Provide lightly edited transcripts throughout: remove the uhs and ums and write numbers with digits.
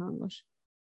hangos.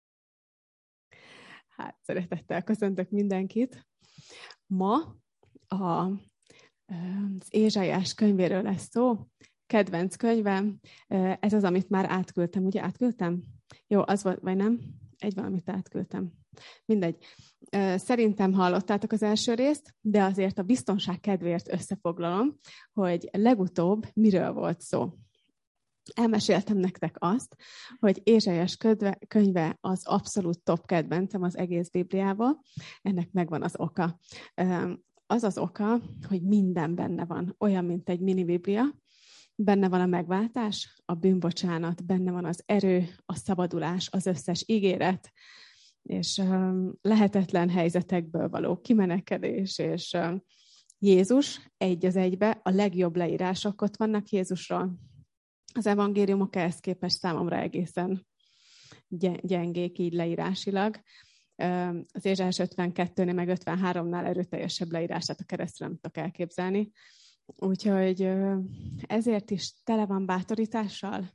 Hát, szeretettel köszöntök mindenkit. Ma az Ézsaiás könyvéről lesz szó. Kedvenc könyvem. Ez az, amit már átküldtem. Ugye átküldtem? Jó, az volt, vagy nem? Egy valamit átküldtem. Mindegy. Szerintem hallottátok az első részt, de azért a biztonság kedvéért összefoglalom, hogy legutóbb miről volt szó. Elmeséltem nektek azt, hogy Ézsaiás könyve az abszolút top kedvencem az egész Bibliával. Ennek megvan az oka. Az az oka, hogy minden benne van, olyan, mint egy mini Biblia. Benne van a megváltás, a bűnbocsánat, benne van az erő, a szabadulás, az összes ígéret, és lehetetlen helyzetekből való kimenekedés, és Jézus egy az egybe, a legjobb leírások ott vannak Jézusról. Az evangéliumok ehhez képest számomra egészen gyengék így leírásilag. Az Ézsaiás 52-nél meg 53-nál erőteljesebb leírását a keresztről nem tudok elképzelni. Úgyhogy ezért is tele van bátorítással.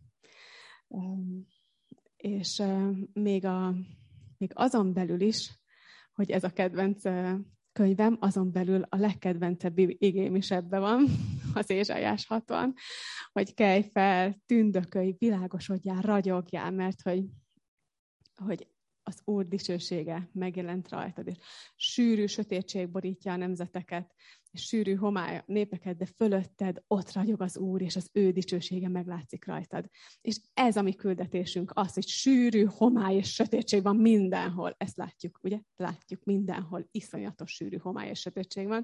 És még azon belül is, hogy ez a kedvenc könyvem, azon belül a legkedvencebb igém is ebbe van, az Ézsaiás 60, hogy kelj fel, tündökölj, világosodjál, ragyogjál, mert hogy az Úr dicsősége megjelent rajtad, és sűrű sötétség borítja a nemzeteket, és sűrű homály a népeket, de fölötted ott ragyog az Úr, és az ő dicsősége meglátszik rajtad. És ez a mi küldetésünk, az, hogy sűrű homály és sötétség van mindenhol. Ezt látjuk, ugye? Látjuk mindenhol, iszonyatos sűrű homály és sötétség van.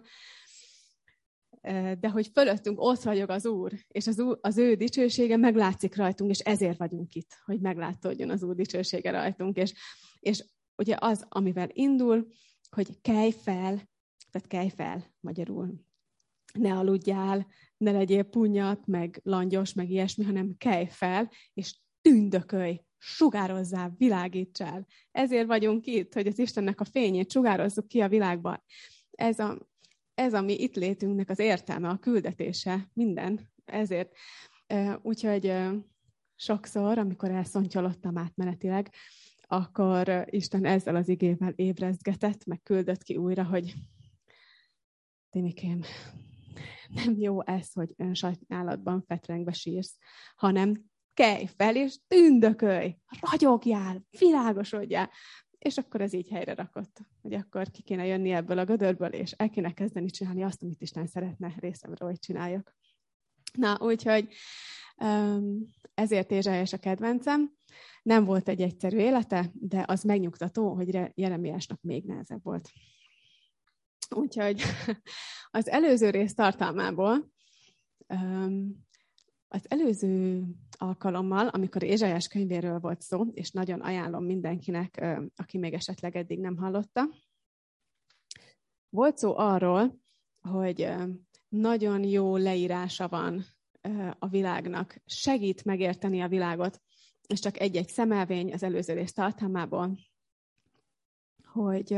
De hogy fölöttünk ott ragyog az Úr, és az ő dicsősége meglátszik rajtunk, és ezért vagyunk itt, hogy meglátódjon az Úr dicsősége rajtunk. És ugye az, amivel indul, hogy kelj fel, tehát kelj fel magyarul. Ne aludjál, ne legyél punnyat, meg langyos, meg ilyesmi, hanem kelj fel, és tündökölj, sugározzál, világítsál. Ezért vagyunk itt, hogy az Istennek a fényét sugározzuk ki a világba. Ez a mi itt létünknek az értelme, a küldetése, minden. Ezért. Úgyhogy sokszor, amikor elszontyolottam átmenetileg, akkor Isten ezzel az igével ébrezgetett, meg küldött ki újra, hogy Timikém, nem jó ez, hogy önsajnálatban fetrengve sírsz, hanem kelj fel, és tündökölj, ragyogjál, világosodjál. És akkor ez így helyre rakott, hogy akkor ki kéne jönni ebből a gödörből, és el kéne kezdeni csinálni azt, amit Isten szeretne részemről, hogy csináljak. Na, úgyhogy ezért Ézsaiás a kedvencem. Nem volt egy egyszerű élete, de az megnyugtató, hogy Jeremiásnak még nehezebb volt. Úgyhogy az előző rész tartalmából, az előző alkalommal, amikor Ézsaiás könyvéről volt szó, és nagyon ajánlom mindenkinek, aki még esetleg eddig nem hallotta, volt szó arról, hogy nagyon jó leírása van a világnak, segít megérteni a világot, és csak egy-egy szemelvény az előző rész tartalmából, hogy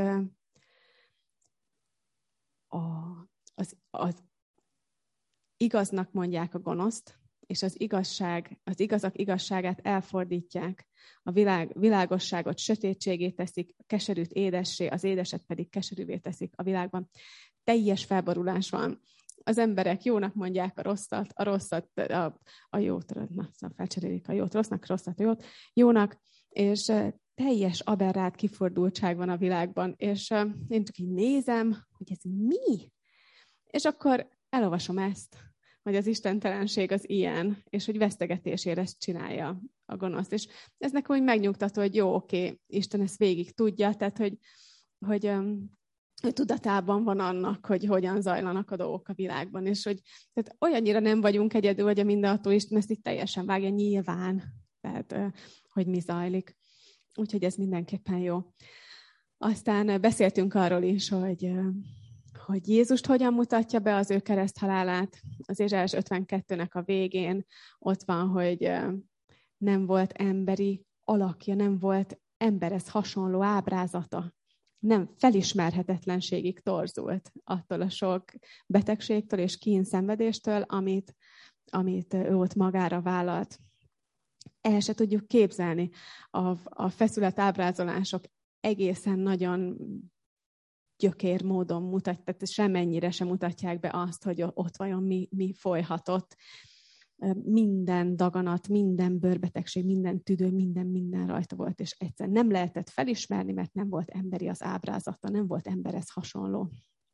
az igaznak mondják a gonoszt, és az igazak igazságát elfordítják. A világosságot sötétségé teszik, a keserűt édessé, az édeset pedig keserűvé teszik a világban. Teljes felborulás van. Az emberek jónak mondják a rosszat, a jót, szóval felcserélik a jót rossznak, rosszat a jónak, és teljes aberrált kifordultság van a világban, és én csak így nézem, hogy ez mi? És akkor elolvasom ezt, hogy az istentelenség az ilyen, és hogy vesztegetésére ezt csinálja a gonosz. És ez nekem úgy megnyugtató, hogy jó, oké, Isten ezt végig tudja, tehát hogy tudatában van annak, hogy hogyan zajlanak a dolgok a világban, és hogy tehát olyannyira nem vagyunk egyedül, hogy a mindenható Isten ezt itt teljesen vágja nyilván, tehát hogy mi zajlik. Úgyhogy ez mindenképpen jó. Aztán beszéltünk arról is, hogy Jézust hogyan mutatja be az ő kereszthalálát. Az Ézsaiás 52-nek a végén ott van, hogy nem volt emberi alakja, nem volt emberhez hasonló ábrázata. Nem felismerhetetlenségig torzult attól a sok betegségtől és kínszenvedéstől, amit ő ott magára vállalt. El se tudjuk képzelni. A feszület ábrázolások egészen nagyon gyökér módon mutatják, semennyire sem mutatják be azt, hogy ott vajon mi folyhatott. Minden daganat, minden bőrbetegség, minden tüdő, minden rajta volt, és egyszer nem lehetett felismerni, mert nem volt emberi az ábrázata, nem volt emberhez hasonló.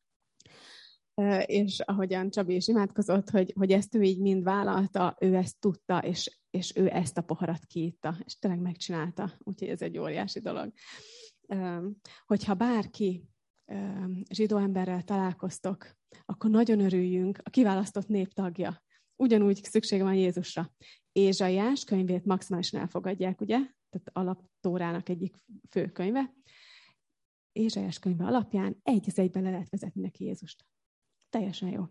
És ahogyan Csabi is imádkozott, hogy ezt ő így mind vállalta, ő ezt tudta, és ő ezt a poharat kiitta, és tényleg megcsinálta. Úgyhogy ez egy óriási dolog. Hogyha bárki zsidó emberrel találkoztok, akkor nagyon örüljünk, a kiválasztott nép tagja. Ugyanúgy szüksége van Jézusra. Ézsaiás könyvét maximálisan elfogadják, ugye? Tehát alaptórának egyik fő könyve. Ézsaiás könyve alapján egy az egyben le lehet vezetni neki Jézust. Teljesen jó.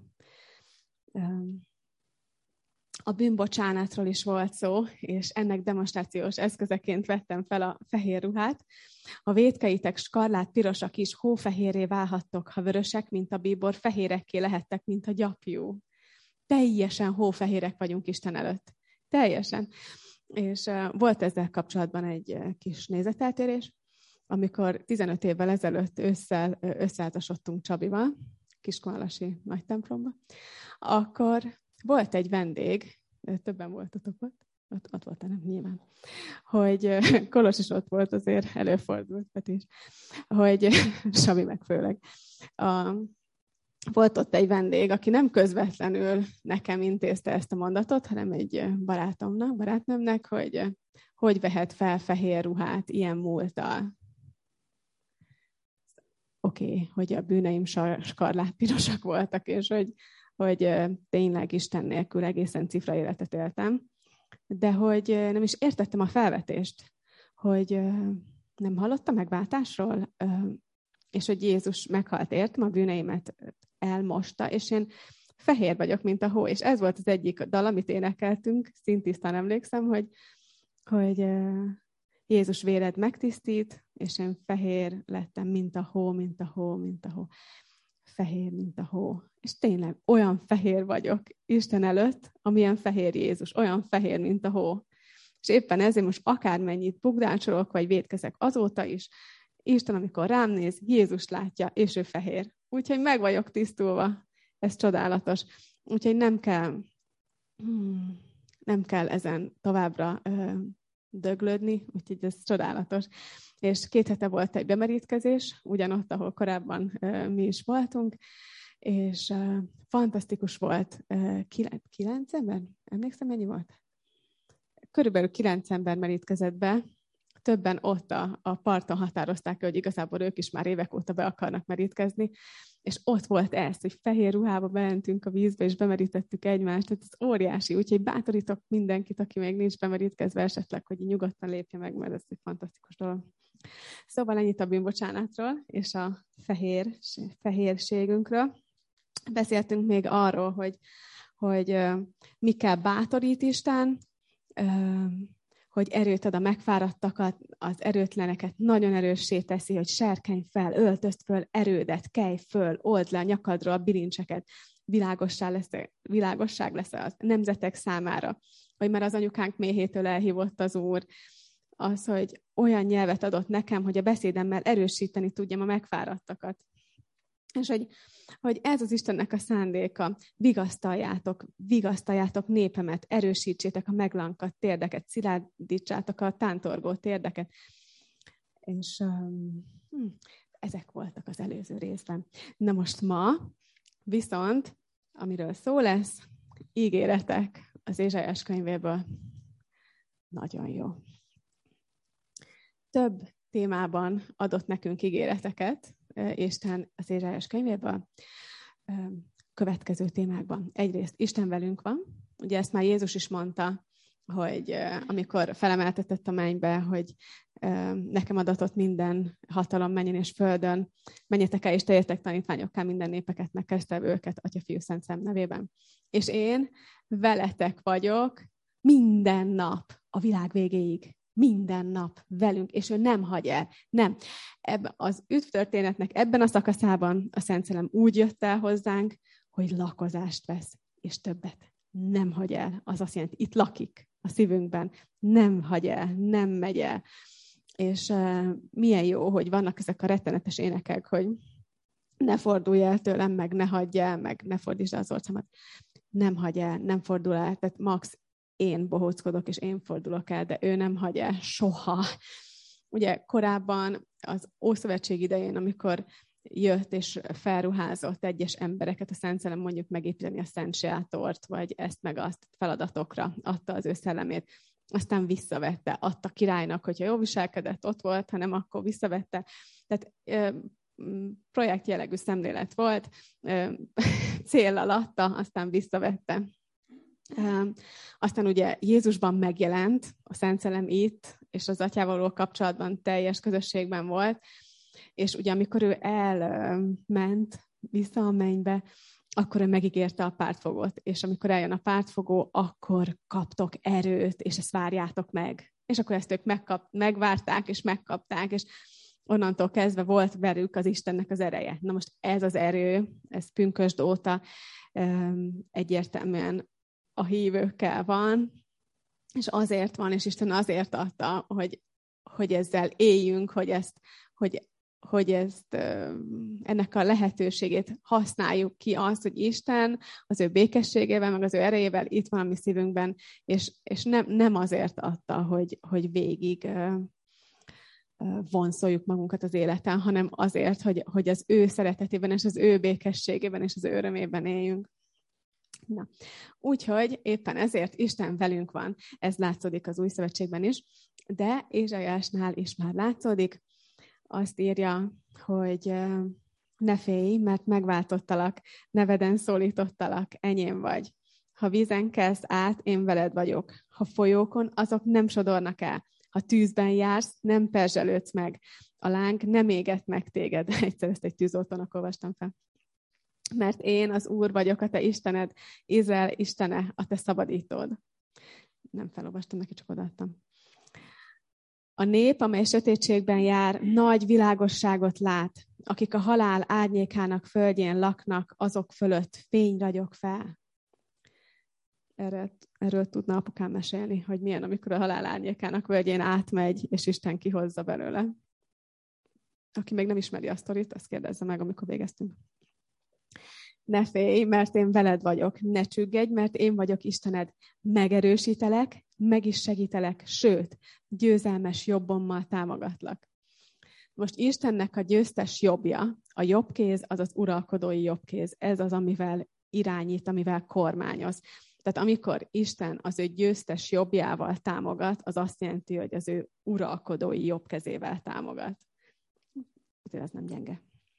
A bűnbocsánatról is volt szó, és ennek demonstrációs eszközeként vettem fel a fehér ruhát. A vétkeitek skarlát pirosak is, hófehérré válhattok, ha vörösek, mint a bíbor, fehérekké lehettek, mint a gyapjú. Teljesen hófehérek vagyunk Isten előtt. Teljesen. És volt ezzel kapcsolatban egy kis nézeteltérés, amikor 15 évvel ezelőtt összeházasodtunk Csabival, Kiskunhalasi nagy templomba, akkor volt egy vendég, többen voltatok ott volt, nem nyilván, hogy Kolos is ott volt, azért előfordult, is, hogy Sabi meg főleg. Volt ott egy vendég, aki nem közvetlenül nekem intézte ezt a mondatot, hanem egy barátnőmnek, hogy vehet fel fehér ruhát ilyen múlttal. Oké, hogy a bűneim skarlátpirosak voltak, és hogy tényleg Isten nélkül egészen cifra életet éltem, de hogy nem is értettem a felvetést, hogy nem hallottam megváltásról, és hogy Jézus meghalt értem, a bűneimet elmosta, és én fehér vagyok, mint a hó. És ez volt az egyik dal, amit énekeltünk, szintisztán emlékszem, hogy Jézus véred megtisztít, és én fehér lettem, mint a hó, mint a hó, mint a hó. Fehér, mint a hó. És tényleg olyan fehér vagyok Isten előtt, amilyen fehér Jézus, olyan fehér, mint a hó. És éppen ezért most akármennyit bugdácsolok, vagy vétkezek azóta is, Isten, amikor rám néz, Jézus látja, és ő fehér. Úgyhogy meg vagyok tisztulva. Ez csodálatos. Úgyhogy nem kell ezen továbbra döglődni, úgyhogy ez csodálatos. És 2 hete volt egy bemerítkezés, ugyanott, ahol korábban mi is voltunk, és fantasztikus volt. 9 ember? Emlékszem, mennyi volt? Körülbelül 9 ember merítkezett be. Többen ott a parton határozták, hogy igazából ők is már évek óta be akarnak merítkezni, és ott volt ez, hogy fehér ruhába bementünk a vízbe, és bemerítettük egymást, tehát ez óriási, úgyhogy bátorítok mindenkit, aki még nincs bemerítkezve esetleg, hogy nyugodtan lépje meg, mert ez egy fantasztikus dolog. Szóval ennyit a bűnbocsánatról, és a fehérségünkről. Beszéltünk még arról, hogy mikkel bátorít Isten, hogy erőt ad a megfáradtakat, az erőtleneket nagyon erőssé teszi, hogy serkenj fel, öltözd föl erődet, kelj föl, old le a nyakadról a bilincseket, világosság lesz a nemzetek számára, hogy már az anyukánk méhétől elhívott az Úr, az, hogy olyan nyelvet adott nekem, hogy a beszédemmel erősíteni tudjam a megfáradtakat. És hogy ez az Istennek a szándéka, vigasztaljátok népemet, erősítsétek a meglankadt térdeket, szilárdítsátok a tántorgó térdeket. És ezek voltak az előző részben. Na most ma viszont, amiről szó lesz, ígéretek az Ézsaiás könyvéből. Nagyon jó. Több témában adott nekünk ígéreteket, Isten az Ézsaiás könyvéből, következő témákban. Egyrészt Isten velünk van, ugye ezt már Jézus is mondta, hogy amikor felemeltetett a mennybe, hogy nekem adatott minden hatalom mennyen és földön, menjetek el és tegyétek tanítványokká minden népeket, megkeresztelve őket Atya, Fiú, Szent Szellem nevében. És én veletek vagyok minden nap a világ végéig. Minden nap velünk, és ő nem hagy el. Nem. Az üdvtörténetnek ebben a szakaszában a Szent Szellem úgy jött el hozzánk, hogy lakozást vesz, és többet nem hagy el. Az azt jelenti, itt lakik a szívünkben. Nem hagy el, nem megy el. És milyen jó, hogy vannak ezek a rettenetes énekek, hogy ne fordulj el tőlem, meg ne hagyj el, meg ne fordítsd el az orcomat. Nem hagy el, nem fordul el. Tehát max én bohóckodok, és én fordulok el, de ő nem hagy el soha. Ugye korábban az Ószövetség idején, amikor jött és felruházott egyes embereket, a Szent Szellem mondjuk megépíteni a Szent Sátort, vagy ezt meg azt feladatokra adta az ő szellemét, aztán visszavette, adta királynak, hogyha jól viselkedett, ott volt, hanem akkor visszavette. Tehát projektjellegű szemlélet volt, céllal adta, aztán visszavette. Aztán ugye Jézusban megjelent, a Szent Szellem itt, és az Atyával való kapcsolatban teljes közösségben volt, és ugye amikor ő elment vissza a mennybe, akkor ő megígérte a pártfogót, és amikor eljön a pártfogó, akkor kaptok erőt, és ezt várjátok meg. És akkor ezt ők megvárták, és megkapták, és onnantól kezdve volt velük az Istennek az ereje. Na most ez az erő, ez pünkösd óta egyértelműen a hívőkkel van, és azért van, és Isten azért adta, hogy ezzel éljünk, hogy ezt ennek a lehetőségét használjuk ki azt, hogy Isten az ő békességével, meg az ő erejével itt van a mi szívünkben, és nem azért adta, hogy végig vonszoljuk magunkat az életen, hanem azért, hogy az ő szeretetében, és az ő békességében, és az ő örömében éljünk. Na, úgyhogy éppen ezért Isten velünk van. Ez látszódik az Új Szövetségben is, de Ézsaiásnál is már látszódik. Azt írja, hogy ne félj, mert megváltottalak, neveden szólítottalak, enyém vagy. Ha vízen kelsz át, én veled vagyok. Ha folyókon, azok nem sodornak el. Ha tűzben jársz, nem perzselődsz meg. A láng nem éget meg téged. Egyszer ezt egy tűzoltónak olvastam fel. Mert én az Úr vagyok, a te Istened, Izrael Istene, a te szabadítód. Nem felolvastam neki, csak odaadtam. A nép, amely sötétségben jár, nagy világosságot lát. Akik a halál árnyékának földjén laknak, azok fölött fény ragyog fel. Erről tudna apukám mesélni, hogy milyen, amikor a halál árnyékának földjén átmegy, és Isten kihozza belőle. Aki még nem ismeri a sztorit, azt kérdezze meg, amikor végeztünk. Ne félj, mert én veled vagyok. Ne csüggedj, mert én vagyok Istened. Megerősítelek, meg is segítelek, sőt, győzelmes jobbommal támogatlak. Most Istennek a győztes jobbja, a jobb kéz, az az uralkodói jobb kéz. Ez az, amivel irányít, amivel kormányoz. Tehát amikor Isten az ő győztes jobbjával támogat, az azt jelenti, hogy az ő uralkodói jobb kezével támogat. Azért ez nem gyenge.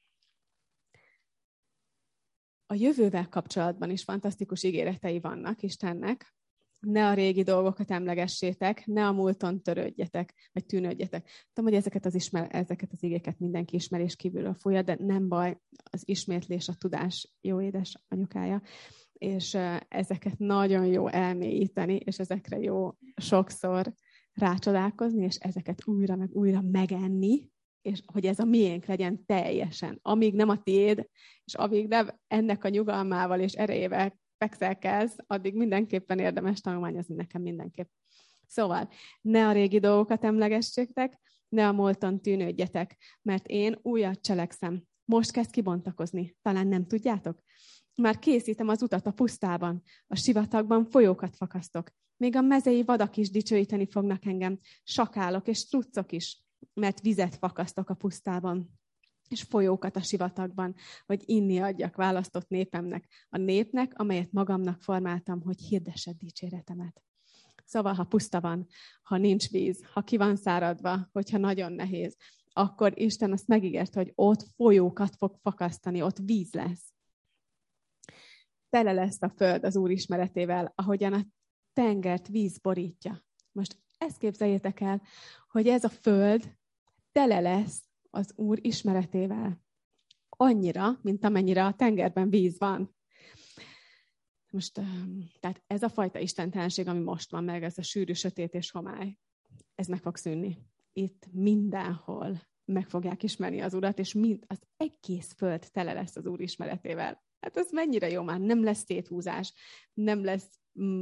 A jövővel kapcsolatban is fantasztikus ígéretei vannak Istennek. Ne a régi dolgokat emlegessétek, ne a múlton törődjetek, vagy tűnődjetek. Tudom, hogy ezeket az igéket mindenki ismer és kívülről fújja, de nem baj, az ismétlés, a tudás jó édes anyukája, és ezeket nagyon jó elmélyíteni, és ezekre jó sokszor rácsodálkozni, és ezeket újra meg újra megenni, és hogy ez a miénk legyen teljesen. Amíg nem a tiéd, és amíg nem ennek a nyugalmával és erejével fekszelkelsz, addig mindenképpen érdemes tanulmányozni, nekem mindenképp. Szóval, ne a régi dolgokat emlegessétek, ne a múlton tűnődjetek, mert én újat cselekszem. Most kezd kibontakozni. Talán nem tudjátok? Már készítem az utat a pusztában, a sivatagban folyókat fakasztok. Még a mezei vadak is dicsőíteni fognak engem, sakálok és struccok is, mert vizet fakasztok a pusztában, és folyókat a sivatagban, hogy inni adjak választott népemnek, a népnek, amelyet magamnak formáltam, hogy hirdessed dicséretemet. Szóval, ha puszta van, ha nincs víz, ha ki van száradva, hogyha nagyon nehéz, akkor Isten azt megígért, hogy ott folyókat fog fakasztani, ott víz lesz. Tele lesz a föld az Úr ismeretével, ahogyan a tengert víz borítja. Most ezt képzeljétek el, hogy ez a föld tele lesz az Úr ismeretével. Annyira, mint amennyire a tengerben víz van. Most, tehát ez a fajta istentelenség, ami most van meg, ez a sűrű, sötét és homály, ez meg fog szűnni. Itt mindenhol meg fogják ismerni az Urat, és az egész föld tele lesz az Úr ismeretével. Hát ez mennyire jó már, nem lesz széthúzás, nem lesz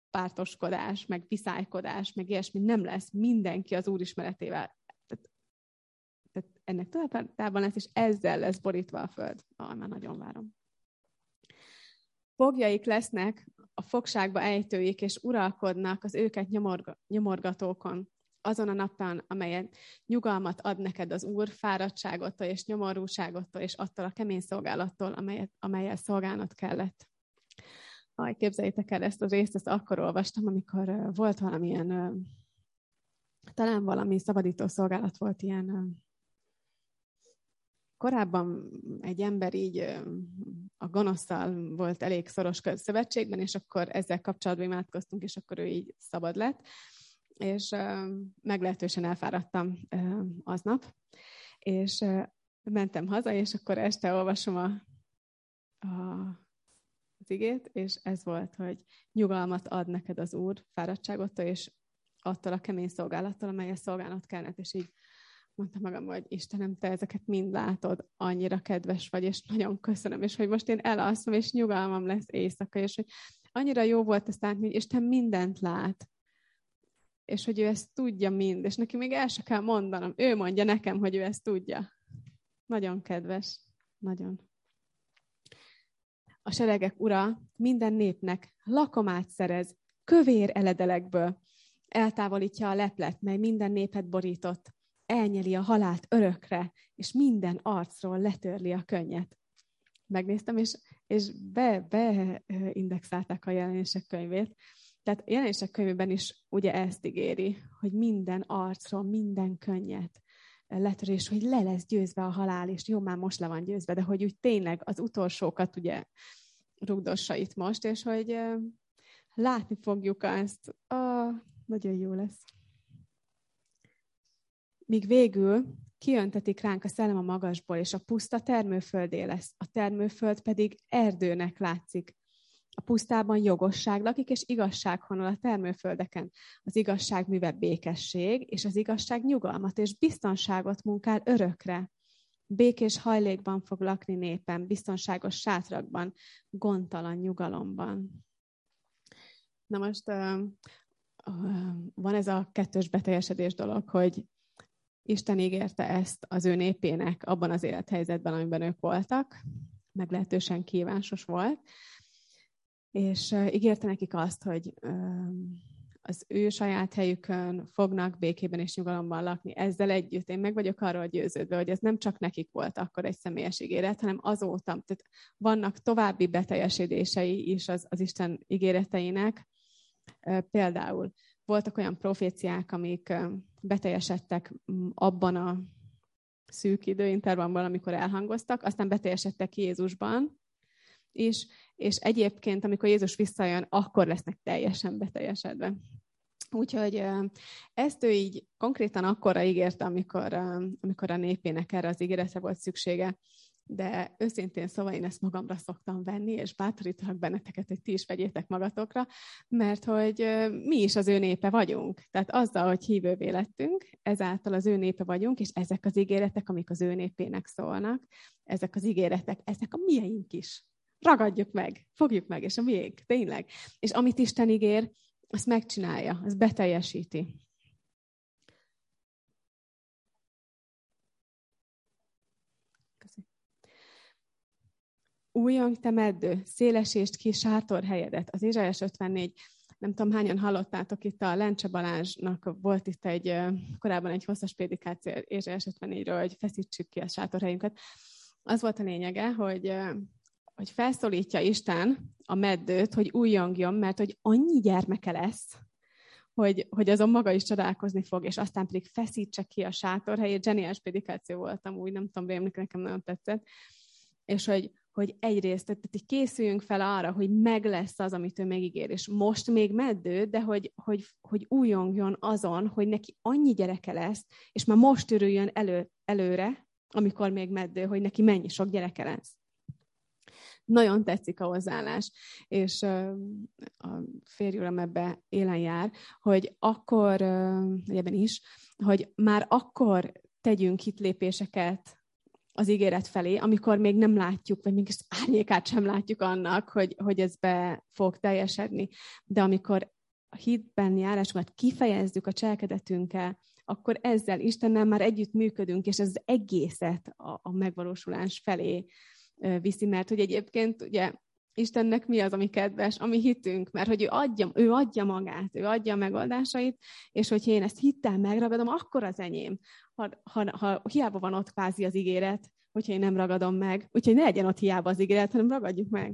pártoskodás, meg viszálykodás, meg ilyesmi nem lesz. Mindenki az Úr ismeretével. Tehát ennek tudatában lesz, és ezzel lesz borítva a föld. Már nagyon várom. Fogjaik lesznek a fogságba ejtőik, és uralkodnak az őket nyomorgatókon. Azon a napon, amelyen nyugalmat ad neked az Úr, fáradtságottól és nyomorúságottól, és attól a kemény szolgálattól, amelyel szolgálnod kellett. Képzeljétek el ezt a részt, ezt akkor olvastam, amikor volt valamilyen, talán valami szabadító szolgálat volt ilyen. Korábban egy ember így a gonoszszal volt elég szoros szövetségben, és akkor ezzel kapcsolatban imádkoztunk, és akkor ő így szabad lett. És meglehetősen elfáradtam aznap, és mentem haza, és akkor este olvasom az igét, és ez volt, hogy nyugalmat ad neked az Úr fáradtságottól, és attól a kemény szolgálattól, amelyet szolgálnod kellett, és így mondtam magam, hogy Istenem, te ezeket mind látod, annyira kedves vagy, és nagyon köszönöm, és hogy most én elalszom, és nyugalmam lesz éjszaka, és hogy annyira jó volt ezt látni, hogy Isten mindent lát, és hogy ő ezt tudja mind, és neki még el se kell mondanom. Ő mondja nekem, hogy ő ezt tudja. Nagyon kedves. Nagyon. A seregek ura minden népnek lakomát szerez, kövér eledelekből. Eltávolítja a leplet, mely minden népet borított. Elnyeli a halált örökre, és minden arcról letörli a könnyet. Megnéztem, és beindexálták a jelenések könyvét. Tehát a jelenések könyvében is ugye ezt ígéri, hogy minden arcról, minden könnyet letörés, hogy le lesz győzve a halál, és jó, már most le van győzve, de hogy úgy tényleg az utolsókat ugye rugdossa itt most, és hogy látni fogjuk azt. Nagyon jó lesz. Míg végül kiöntetik ránk a szellem a magasból, és a puszta termőföldé lesz. A termőföld pedig erdőnek látszik. A pusztában jogosság lakik, és igazság honol a termőföldeken. Az igazság műve békesség, és az igazság nyugalmat és biztonságot munkál örökre. Békés hajlékban fog lakni népem, biztonságos sátrakban, gondtalan nyugalomban. Na most van ez a kettős beteljesedés dolog, hogy Isten ígérte ezt az ő népének abban az élethelyzetben, amiben ők voltak, meglehetősen kívásos volt, és ígérte nekik azt, hogy az ő saját helyükön fognak békében és nyugalomban lakni. Ezzel együtt én meg vagyok arról győződve, hogy ez nem csak nekik volt akkor egy személyes ígéret, hanem azóta, tehát vannak további beteljesedései is az Isten ígéreteinek. Például voltak olyan proféciák, amik beteljesedtek abban a szűk időintervallumban, amikor elhangoztak, aztán beteljesedtek Jézusban, és egyébként, amikor Jézus visszajön, akkor lesznek teljesen beteljesedve. Úgyhogy ezt ő így konkrétan akkorra ígérte, amikor a népének erre az ígéretre volt szüksége. De őszintén szóval én ezt magamra szoktam venni, és bátorítalak benneteket, hogy ti is vegyétek magatokra, mert hogy mi is az ő népe vagyunk. Tehát azzal, hogy hívővé lettünk, ezáltal az ő népe vagyunk, és ezek az ígéretek, amik az ő népének szólnak, ezek az ígéretek, ezek a miénk is. Ragadjuk meg, fogjuk meg, és a miénk, tényleg. És amit Isten ígér, azt megcsinálja, azt beteljesíti. Újjong te meddő, szélesítsd ki sátorhelyedet. Az Ézsaiás 54, nem tudom hányan hallottátok, itt a Lencse Balázsnak volt itt korábban egy hosszas prédikáció Ézsaiás 54-ről, hogy feszítsük ki a sátorhelyünket. Az volt a lényege, hogy felszólítja Isten a meddőt, hogy újjongjon, mert hogy annyi gyermeke lesz, hogy azon maga is csodálkozni fog, és aztán pedig feszítse ki a sátorhelyét. Zseniális prédikáció voltam, úgy nem tudom, rémlik, nekem nagyon tetszett. És hogy egyrészt, tehát így készüljünk fel arra, hogy meg lesz az, amit ő megígér, és most még meddő, de hogy újjongjon azon, hogy neki annyi gyereke lesz, és már most örüljön előre, amikor még meddő, hogy neki mennyi sok gyereke lesz. Nagyon tetszik a hozzáállás, és a férjúram ebbe élen jár, hogy akkor, ebben is, hogy már akkor tegyünk hitlépéseket az ígéret felé, amikor még nem látjuk, vagy még árnyékát sem látjuk annak, hogy ez be fog teljesedni. De amikor a hitben járásunkat kifejezzük a cselekedetünkkel, akkor ezzel Istennel már együtt működünk, és ez az egészet a megvalósulás felé viszi, mert hogy egyébként ugye Istennek mi az, ami kedves, ami hitünk, mert hogy ő adja magát, ő adja a megoldásait, és hogyha én ezt hittel megragadom, akkor az enyém. Ha hiába van ott kvázi az ígéret, hogyha én nem ragadom meg, úgyhogy ne legyen ott hiába az ígéret, hanem ragadjuk meg.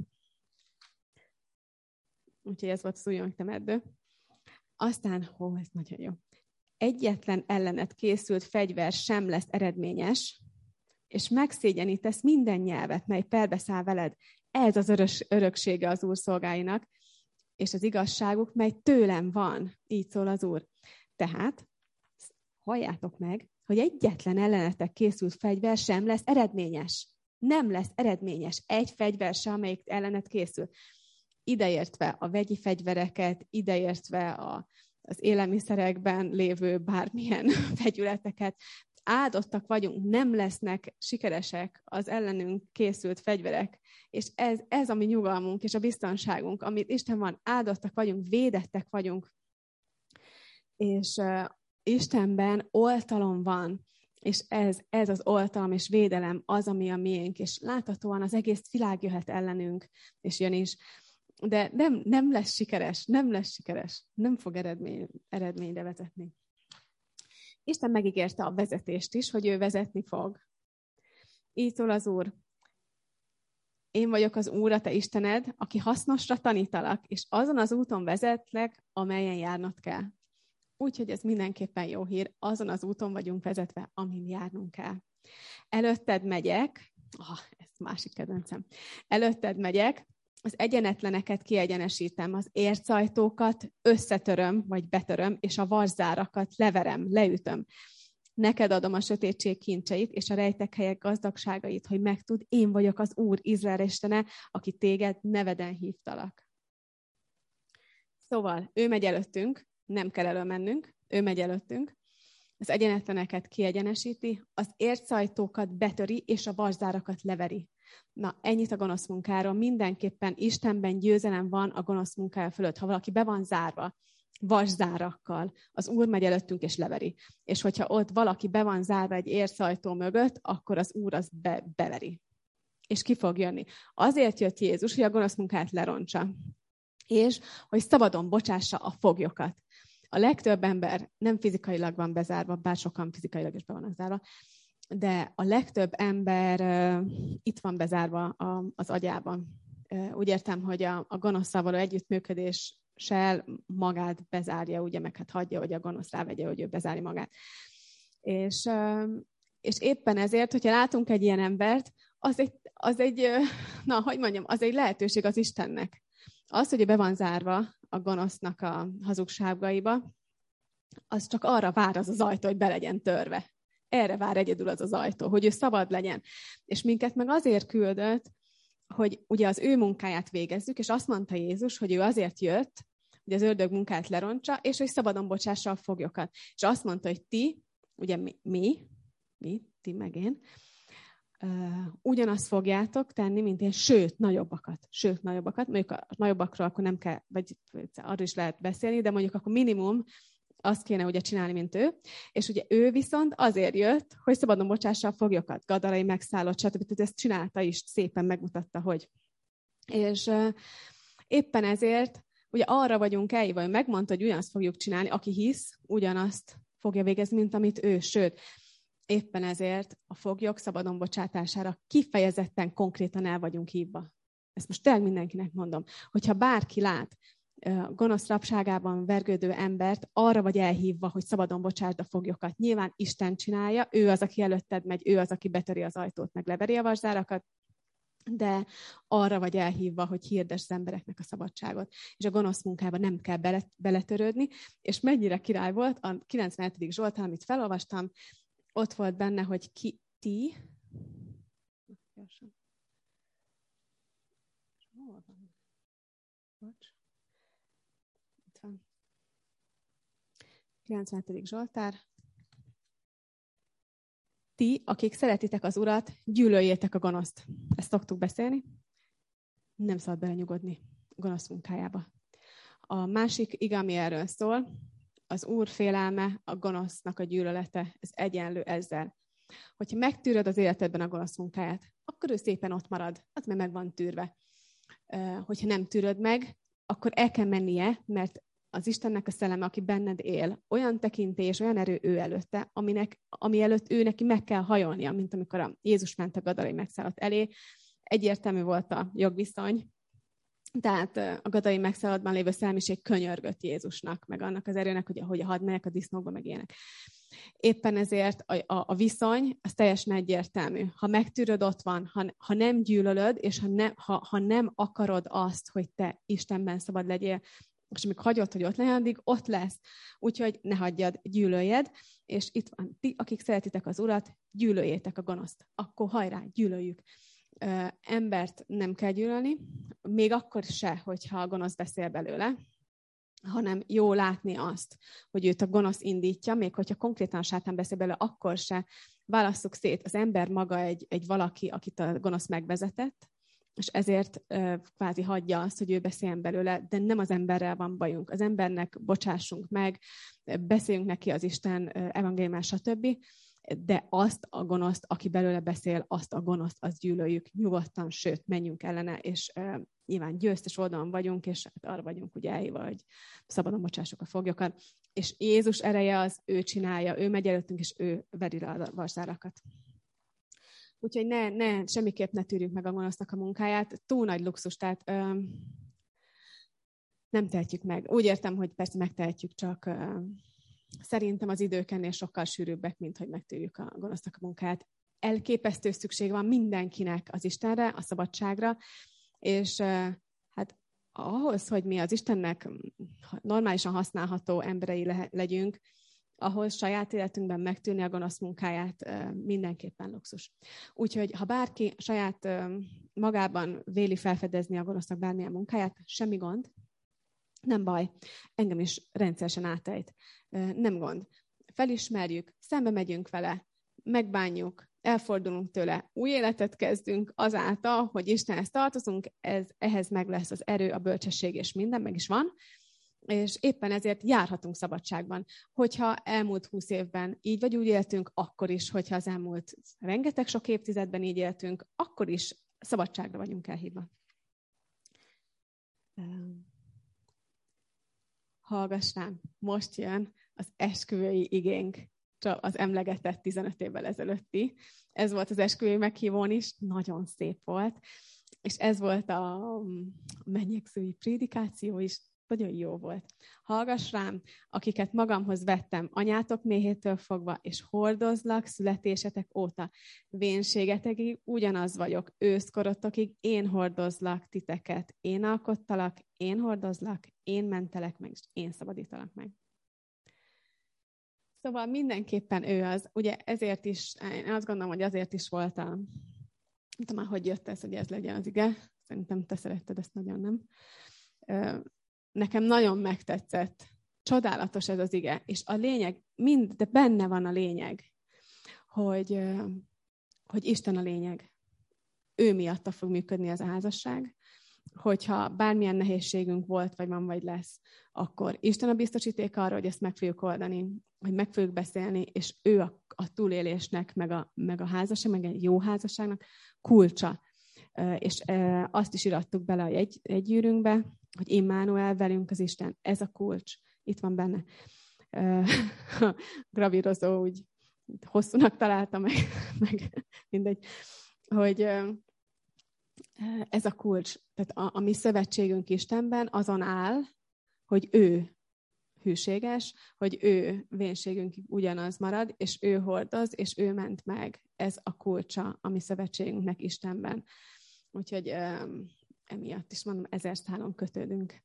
Úgyhogy ez volt az újongtemeddő. Aztán, ez nagyon jó. Egyetlen ellenet készült fegyver sem lesz eredményes, és megszégyenítesz minden nyelvet, mely perbeszáll veled. Ez az öröksége az Úr szolgáinak, és az igazságuk, mely tőlem van. Így szól az Úr. Tehát, halljátok meg, hogy egyetlen ellenetek készült fegyver sem lesz eredményes. Nem lesz eredményes egy fegyver sem, amelyik ellenet készül. Ideértve a vegyi fegyvereket, ideértve az élelmiszerekben lévő bármilyen fegyületeket. Áldottak vagyunk, nem lesznek sikeresek az ellenünk készült fegyverek. És ez a mi nyugalmunk és a biztonságunk, amit Isten van, áldottak vagyunk, védettek vagyunk. És Istenben oltalom van, és ez az oltalom és védelem az, ami a miénk, és láthatóan az egész világ jöhet ellenünk, és jön is. De nem lesz sikeres, nem fog eredményre vezetni. Isten megígérte a vezetést is, hogy ő vezetni fog. Így szól az Úr. Én vagyok az Úr, a te Istened, aki hasznosra tanítalak, és azon az úton vezetlek, amelyen járnod kell. Úgyhogy ez mindenképpen jó hír, azon az úton vagyunk vezetve, amin járnunk kell. Előtted megyek, ez másik kedvencem, előtted megyek, az egyenetleneket kiegyenesítem, az ércajtókat összetöröm, vagy betöröm, és a varzárakat leverem, leütöm. Neked adom a sötétség kincseit, és a rejtek helyek gazdagságait, hogy megtudd, én vagyok az Úr, Izrael istene, aki téged neveden hívtalak. Szóval ő megy előttünk, nem kell előmennünk, ő megy előttünk, az egyenetleneket kiegyenesíti, az ércajtókat betöri, és a varzárakat leveri. Na, ennyit a gonosz munkáról. Mindenképpen Istenben győzelem van a gonosz munkája fölött. Ha valaki be van zárva, varzárakkal, az Úr megy előttünk és leveri. És hogyha ott valaki be van zárva egy ércajtó mögött, akkor az Úr az beveri. És ki fog jönni. Azért jött Jézus, hogy a gonosz munkát lerontsa. És hogy szabadon bocsássa a foglyokat. A legtöbb ember nem fizikailag van bezárva, bár sokan fizikailag is be vannak zárva, de a legtöbb ember itt van bezárva az agyában. Úgy értem, hogy a gonoszszal való együttműködéssel magát bezárja, ugye, meg hát hagyja, hogy a gonosz rávegye, hogy ő bezárja magát. És éppen ezért, hogyha látunk egy ilyen embert, az egy lehetőség az Istennek. Az, hogy be van zárva a gonosznak a hazugságaiba, az csak arra vár az ajtó, hogy be legyen törve. Erre vár egyedül az ajtó, hogy ő szabad legyen. És minket meg azért küldött, hogy ugye az ő munkáját végezzük, és azt mondta Jézus, hogy ő azért jött, hogy az ördög munkát lerontsa, és hogy szabadon bocsássa a foglyokat. És azt mondta, hogy ti, ugye ti meg én, ugyanazt fogjátok tenni, mint én, sőt, nagyobbakat. Mondjuk a nagyobbakról akkor nem kell, vagy arról is lehet beszélni, de mondjuk akkor minimum azt kéne ugye csinálni, mint ő. És ugye ő viszont azért jött, hogy szabadon bocsássa a foglyokat, gadarai megszállott, stb. Tehát ezt csinálta is, szépen megmutatta, hogy. És éppen ezért ugye arra vagyunk elhívva, hogy megmondta, hogy ugyanazt fogjuk csinálni, aki hisz, ugyanazt fogja végezni, mint amit ő. Sőt, éppen ezért a foglyok szabadon bocsátására kifejezetten konkrétan el vagyunk hívva. Ezt most tényleg mindenkinek mondom. Hogyha bárki lát gonosz rabságában vergődő embert, arra vagy elhívva, hogy szabadon bocsásd a foglyokat. Nyilván Isten csinálja, ő az, aki előtted megy, ő az, aki betöri az ajtót, meg leveri a varzárakat, de arra vagy elhívva, hogy hirdess az embereknek a szabadságot. És a gonosz munkában nem kell beletörődni, és mennyire király volt a 97. Zsoltár, amit felolvastam, ott volt benne, hogy ti Itt van. 97. Zsoltár. Ti, akik szeretitek az Urat, gyűlöljétek a gonoszt. Ezt szoktuk beszélni. Nem szabad belenyugodni a gonosz munkájába. A másik ige, ami erről szól, az Úr félelme, a gonosznak a gyűlölete, ez egyenlő ezzel. Hogyha megtűröd az életedben a gonosz munkáját, akkor ő szépen ott marad, az meg van tűrve. Hogyha nem tűröd meg, akkor el kell mennie, mert az Istennek a szelleme, aki benned él, olyan tekintély és olyan erő ő előtte, ami előtt ő neki meg kell hajolnia, mint amikor a Jézus ment a Gadara megszállat elé. Egyértelmű volt a jogviszony, tehát a Gadara megszállatban lévő szellemiség könyörgött Jézusnak, meg annak az erőnek, hogy hadd megyek a disznókba, meg ilyenek. Éppen ezért a viszony az teljesen egyértelmű. Ha megtűröd, ott van. Ha nem gyűlölöd, és ha nem akarod azt, hogy te Istenben szabad legyél, és amíg hagyod, hogy ott legyen, addig ott lesz. Úgyhogy ne hagyjad, gyűlöljed. És itt van, ti, akik szeretitek az Urat, gyűlöljétek a gonoszt. Akkor hajrá, gyűlöljük. Embert nem kell gyűlölni, még akkor se, hogyha a gonosz beszél belőle, hanem jó látni azt, hogy őt a gonosz indítja, még hogyha konkrétan a sátán beszél belőle, akkor se. Válasszuk szét, az ember maga egy valaki, akit a gonosz megvezetett, és ezért kvázi hagyja azt, hogy ő beszéljen belőle, de nem az emberrel van bajunk. Az embernek bocsássunk meg, beszéljünk neki az Isten evangéliumát, stb., de azt a gonoszt, aki belőle beszél, azt a gonoszt, azt gyűlöljük nyugodtan, sőt, menjünk ellene, és nyilván győztes oldalon vagyunk, és arra vagyunk ugye elhívva, hogy szabadon bocsássuk a foglyokat. És Jézus ereje az, ő csinálja, ő megy előttünk, és ő veri rá a varszárakat. Úgyhogy semmiképp ne tűrjük meg a gonosznak a munkáját. Túl nagy luxus, tehát nem tehetjük meg. Úgy értem, hogy persze megtehetjük, csak szerintem az idők ennél sokkal sűrűbbek, mint hogy megtűrjük a gonosznak a munkáját. Elképesztő szükség van mindenkinek az Istenre, a szabadságra, és hát ahhoz, hogy mi az Istennek normálisan használható emberei legyünk, ahhoz saját életünkben megtűrni a gonosz munkáját mindenképpen luxus. Úgyhogy ha bárki saját magában véli felfedezni a gonosznak bármilyen munkáját, semmi gond, nem baj, engem is rendszeresen átejt. Nem gond. Felismerjük, szembe megyünk vele, megbánjuk, elfordulunk tőle, új életet kezdünk azáltal, hogy Istenhez tartozunk, ehhez meg lesz az erő, a bölcsesség és minden, meg is van, és éppen ezért járhatunk szabadságban. Hogyha elmúlt 20 évben így vagy úgy éltünk, akkor is, hogyha az elmúlt rengeteg sok évtizedben így éltünk, akkor is szabadságra vagyunk elhívva. Hallgass rám, most jön az esküvői igénk, csak az emlegetett 15 évvel ezelőtti. Ez volt az esküvői meghívón is, nagyon szép volt, és ez volt a mennyegzői prédikáció is, nagyon jó volt. Hallgass rám, akiket magamhoz vettem anyátok méhétől fogva, és hordozlak születésetek óta. Vénségetekig ugyanaz vagyok, őszkorotokig én hordozlak titeket. Én alkottalak, én hordozlak, én mentelek meg, és én szabadítalak meg. Szóval mindenképpen ő az. Ugye ezért is, én azt gondolom, hogy azért is volt nem tudom már, hogy jött ez, hogy ez legyen az ige. Szerintem te szeretted ezt nagyon, nem? Nekem nagyon megtetszett. Csodálatos ez az ige. És a lényeg, de benne van a lényeg, hogy Isten a lényeg. Ő miatta fog működni az a házasság. Hogyha bármilyen nehézségünk volt, vagy van, vagy lesz, akkor Isten a biztosíték arra, hogy ezt meg fogjuk oldani, hogy meg fogjuk beszélni, és ő a túlélésnek, meg a házasság, meg egy jó házasságnak kulcsa. És azt is irattuk bele a jegygyűrűnkbe, hogy Immanuel, velünk az Isten. Ez a kulcs. Itt van benne. Gravírozó úgy hosszúnak találta meg mindegy, hogy ez a kulcs. Tehát a mi szövetségünk Istenben azon áll, hogy ő hűséges, hogy ő vénségünkig ugyanaz marad, és ő hordoz, és ő ment meg. Ez a kulcsa a mi szövetségünknek Istenben. Úgyhogy emiatt is mondom, 1000 szálon kötődünk.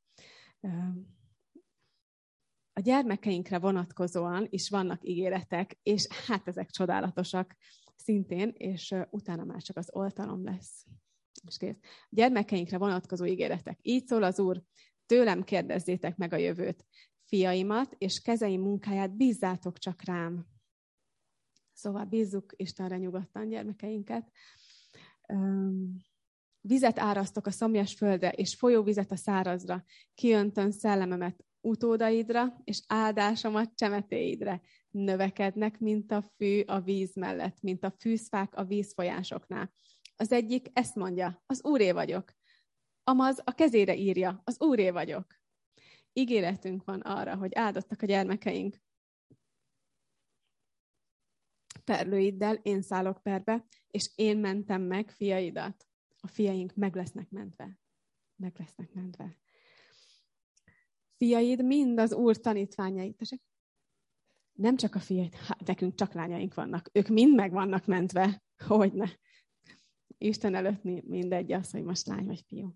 A gyermekeinkre vonatkozóan is vannak ígéretek, és hát ezek csodálatosak szintén, és utána már csak az oltalom lesz. És kész. A gyermekeinkre vonatkozó ígéretek. Így szól az Úr, tőlem kérdezzétek meg a jövőt. Fiaimat és kezeim munkáját bízzátok csak rám. Szóval bízzuk Istenre nyugodtan gyermekeinket. Vizet árasztok a szomjas földre, és folyóvizet a szárazra. Kiöntön szellememet utódaidra, és áldásomat csemetéidre. Növekednek, mint a fű a víz mellett, mint a fűzfák a vízfolyásoknál. Az egyik ezt mondja, az Úré vagyok. Amaz a kezére írja, az Úré vagyok. Ígéretünk van arra, hogy áldottak a gyermekeink. Perlőiddel én szállok perbe, és én mentem meg fiaidat. A fiaink meg lesznek mentve. Meg lesznek mentve. Fiaid mind az Úr tanítványai. Nem csak a fiaid, nekünk csak lányaink vannak. Ők mind meg vannak mentve. Hogyne. Isten előtt mindegy az, hogy most lány vagy fiú.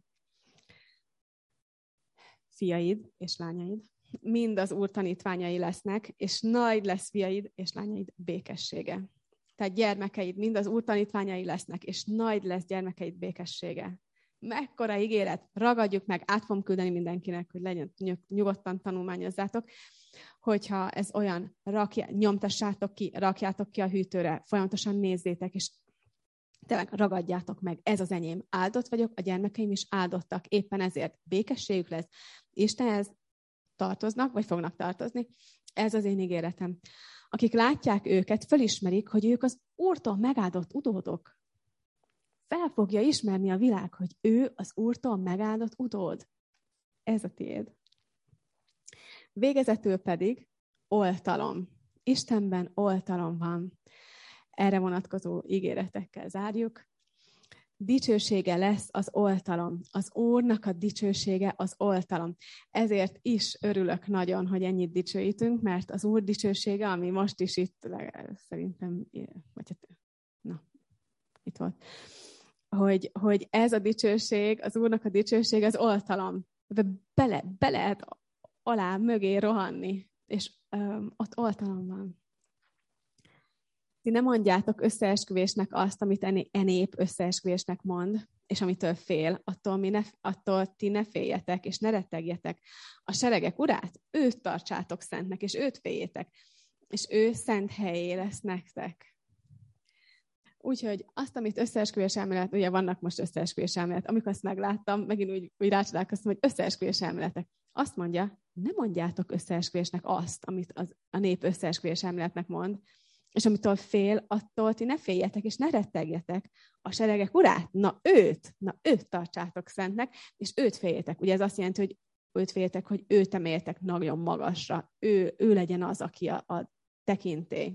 Fiaid és lányaid mind az Úr tanítványai lesznek, és nagy lesz fiaid és lányaid békessége. Tehát gyermekeid mind az Úr tanítványai lesznek, és nagy lesz gyermekeid békessége. Mekkora ígéret, ragadjuk meg, át fogom küldeni mindenkinek, hogy legyen nyugodtan tanulmányozzátok, hogyha ez olyan, nyomtassátok ki, rakjátok ki a hűtőre, folyamatosan nézzétek, és tényleg ragadjátok meg, ez az enyém, áldott vagyok, a gyermekeim is áldottak, éppen ezért békességük lesz. Istenhez tartoznak, vagy fognak tartozni, ez az én ígéretem. Akik látják őket, felismerik, hogy ők az Úrtól megáldott utódok. Fel fogja ismerni a világ, hogy ő az Úrtól megáldott utód. Ez a tiéd. Végezetül pedig oltalom. Istenben oltalom van. Erre vonatkozó ígéretekkel zárjuk. Dicsősége lesz az oltalom. Az Úrnak a dicsősége az oltalom. Ezért is örülök nagyon, hogy ennyit dicsőítünk, mert az Úr dicsősége, ami most is itt, szerintem, itt volt, hogy ez a dicsőség, az Úrnak a dicsőség, az oltalom. Be lehet alá, mögé rohanni, és ott oltalom van. Ti ne mondjátok összeesküvésnek azt, amit nép összeesküvésnek mond, és amitől fél, attól ti ne féljetek, és ne rettegjetek. A seregek urát, őt tartsátok szentnek, és őt féljétek, és ő szent helyé lesz nektek. Úgyhogy azt, amit összeesküvés elmélet, ugye vannak most összeesküvés elmélet, amikor ezt megláttam, megint úgy rácsodálkoztam, hogy összeesküvés elméletek. Azt mondja, ne mondjátok összeesküvésnek azt, amit a nép összeesküvés elméletnek mond, és amitől fél, attól ti ne féljetek, és ne rettegjetek. A seregek urát, na őt tartsátok szentnek, és őt féljétek. Ugye ez azt jelenti, hogy őt féljetek, hogy őt emeljetek nagyon magasra. Ő legyen az, aki a tekintély.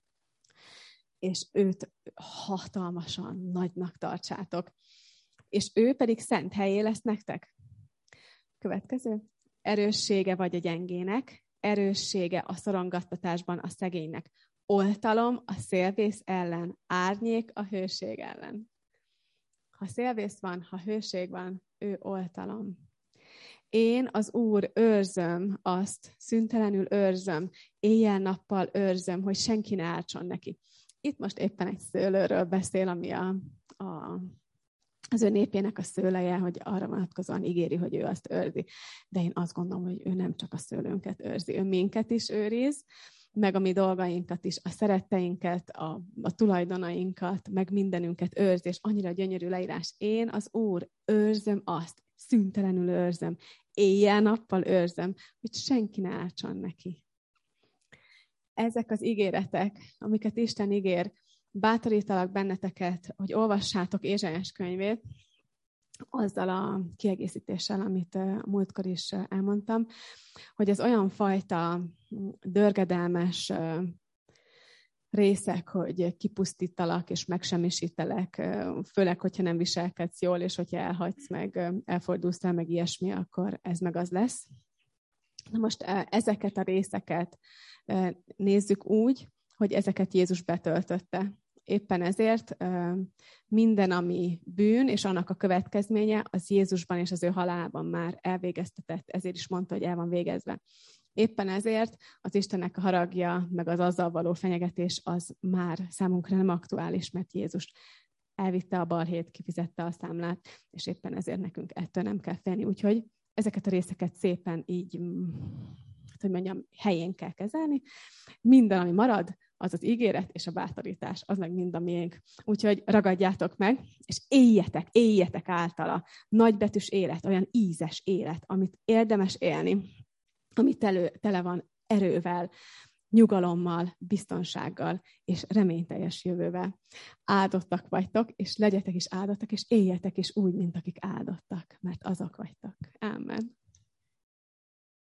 És őt hatalmasan nagynak tartsátok. És ő pedig szent helyé lesz nektek. Következő. Erőssége vagy a gyengének, erőssége a szorongattatásban a szegénynek. Oltalom a szélvész ellen, árnyék a hőség ellen. Ha szélvész van, ha hőség van, ő oltalom. Én az Úr őrzöm azt, szüntelenül őrzöm, éjjel-nappal őrzöm, hogy senki ne ártson neki. Itt most éppen egy szőlőről beszél, ami az ő népének a szőleje, hogy arra vonatkozóan ígéri, hogy ő azt őrzi. De én azt gondolom, hogy ő nem csak a szőlőnket őrzi, ő minket is őriz, meg a mi dolgainkat is, a szeretteinket, a tulajdonainkat, meg mindenünket őrzi, és annyira gyönyörű leírás. Én az Úr őrzöm azt, szüntelenül őrzöm, éjjel-nappal őrzöm, hogy senki ne ártson neki. Ezek az ígéretek, amiket Isten ígér, bátorítalak benneteket, hogy olvassátok Ézsaiás könyvét, azzal a kiegészítéssel, amit a múltkor is elmondtam, hogy ez olyan fajta dörgedelmes részek, hogy kipusztítalak és megsemmisítelek, főleg, hogyha nem viselkedsz jól, és hogyha elhagysz meg, elfordulsz el, meg ilyesmi, akkor ez meg az lesz. Na most ezeket a részeket nézzük úgy, hogy ezeket Jézus betöltötte. Éppen ezért minden, ami bűn, és annak a következménye, az Jézusban és az ő halálában már elvégeztetett, ezért is mondta, hogy el van végezve. Éppen ezért az Istennek a haragja, meg az azzal való fenyegetés, az már számunkra nem aktuális, mert Jézus elvitte a balhét, kifizette a számlát, és éppen ezért nekünk ettől nem kell félni. Úgyhogy ezeket a részeket szépen így, hogy mondjam, helyén kell kezelni. Minden, ami marad, az az ígéret és a bátorítás, az meg mind a miénk. Úgyhogy ragadjátok meg, és éljetek általa. Nagybetűs élet, olyan ízes élet, amit érdemes élni, ami tele van erővel, nyugalommal, biztonsággal és reményteljes jövővel. Áldottak vagytok, és legyetek is áldottak, és éljetek is úgy, mint akik áldottak, mert azok vagytok. Ámen.